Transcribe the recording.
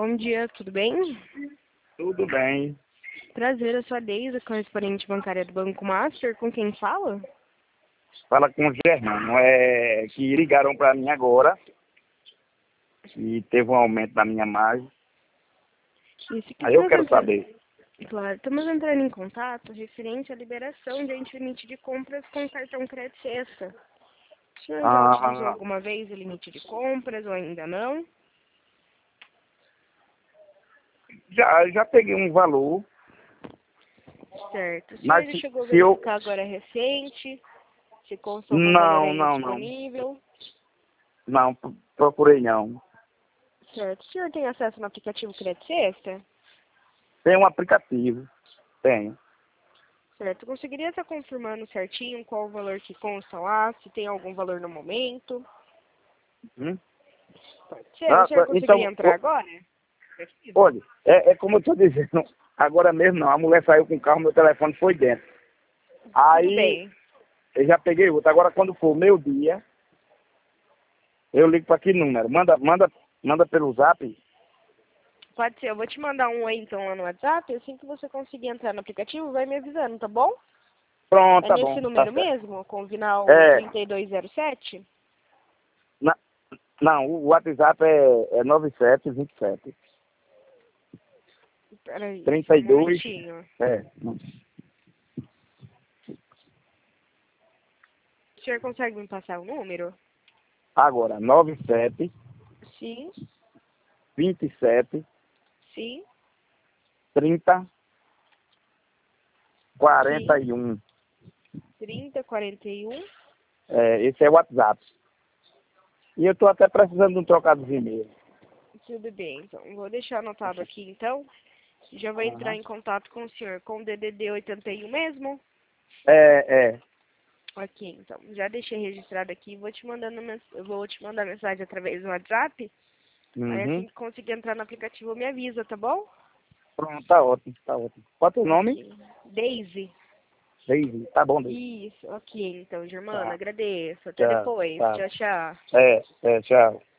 Bom dia, tudo bem? Tudo bem. Prazer, eu sou a Deise, correspondente bancária do Banco Master. Com quem fala? Fala com o Germano. Que ligaram para mim agora e teve um aumento da minha margem. Aí eu quero saber. Claro, estamos entrando em contato referente à liberação de limite de compras com cartão crédito Cesta. O senhor já utilizou alguma vez o limite de compras ou ainda não? Já peguei um valor. Certo. O senhor Mas já chegou a se eu... verificar agora recente? Se consta algum valor ainda disponível? Não, procurei não. Certo. O senhor tem acesso no aplicativo Crédito Cesta? Tem um aplicativo. Tenho. Certo. Conseguiria estar confirmando certinho qual o valor que consta lá, se tem algum valor no momento? Pode ser. O senhor conseguiria entrar agora? Olha, é como eu estou dizendo, agora mesmo não. A mulher saiu com o carro, meu telefone foi dentro. Aí, tudo bem. Eu já peguei outro. Agora, quando for meio-dia, eu ligo para que número? Manda pelo zap? Pode ser. Eu vou te mandar um aí, então, lá no WhatsApp. Assim que você conseguir entrar no aplicativo, vai me avisando, tá bom? Pronto, tá bom. É nesse número mesmo? Com o final 3207? Não, o WhatsApp é 9727. Peraí, 32. Um momentinho. O senhor consegue me passar o número? Agora, 97 Sim. 27 Sim. 30 41. 3041. Esse é o WhatsApp. E eu tô até precisando de um trocado de e-mail. Tudo bem, então. Vou deixar anotado aqui, então. Já vou entrar em contato com o senhor com o DDD 81 mesmo? Ok, então. Já deixei registrado aqui. Eu vou te mandar mensagem através do WhatsApp. Aí assim que conseguir entrar no aplicativo, me avisa, tá bom? Pronto, tá ótimo, tá ótimo. Qual é o teu nome? Deise. Deise, tá bom, Deise. Isso, ok, então, Germana, Tá. agradeço. Até Tchau, depois. tá. Tchau, tchau. Tchau.